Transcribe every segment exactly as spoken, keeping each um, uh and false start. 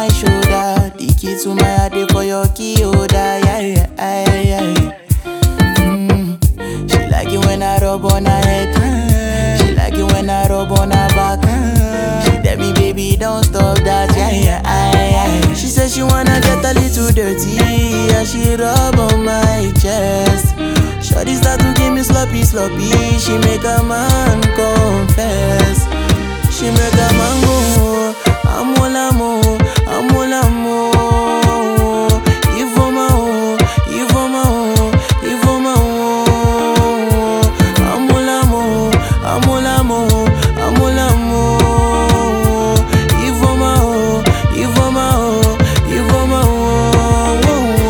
shoulder. The key to my heart dey for your key holder. Yeah, yeah, yeah, yeah. Mm. She like it when I rub on her head. She like it when I rub on her back. She tell me, baby, don't stop that. Yeah, yeah, yeah, yeah. She said she wanna get a little dirty. Yeah, she rub on my chest. Shawty start to give me sloppy, sloppy. She make a man confess. She make a man go. I'm all I'm all, I'm all I'm all. Ivoma oh, Ivoma oh, Ivoma oh. I'm all I'm all, I'm all I'm all, I'm all I'm all. Ivoma oh, Ivoma oh, Ivoma oh.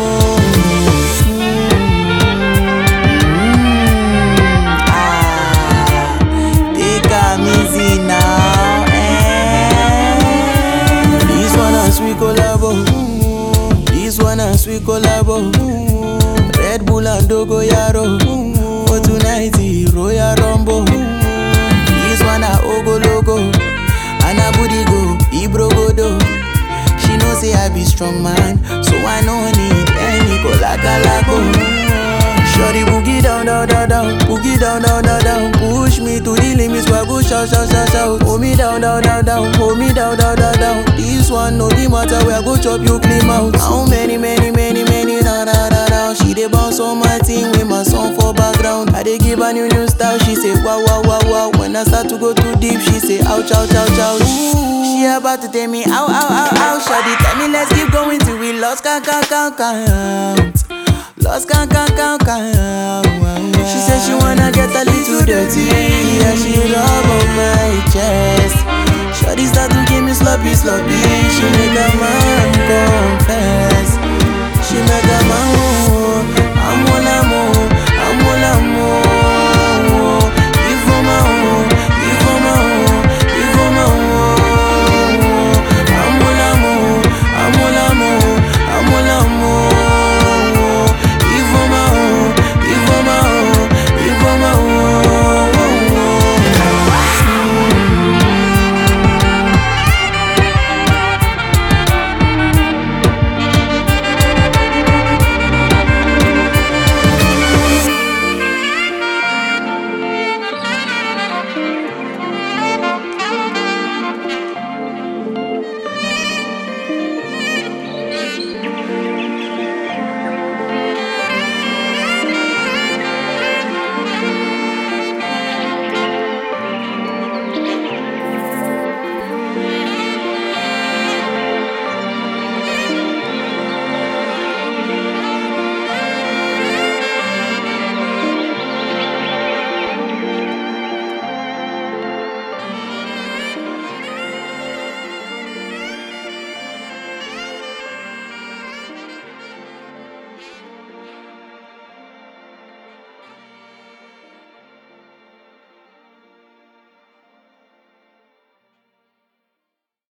Ah, take am easy now, eh? This one a sweet collabo, this one a sweet collabo. Red Bull and Dogoyaro, for tonight the Royal Rumble. This one a Ogologo, and a booty go, Ibro Godo. She know say I be strong man, so I no need any Colacalago. Shorty boogie down, down, down, down, boogie down, down, down, down. Push me to the limits where I go shout, shout, shout, shout. Hold me down, down, down, down, hold me down, down, down, down. This one no be matter where I go chop you clean out. How many, many, many, many, da, da, da, da. She dey bounce on my team with my song for background. I dey give her new, new style. She say wow, wow, wow, wow. When I start to go too deep, she say ouch, ouch, ouch, ouch. She about to tell me ow, ow, ow, ow. Shawty tell me let's keep going till we lost count, count, count, count. Lost count, count, count, count. She said she wanna get a little dirty. Yeah, she rub on my chest. Shawty start to give me sloppy, sloppy. She make a man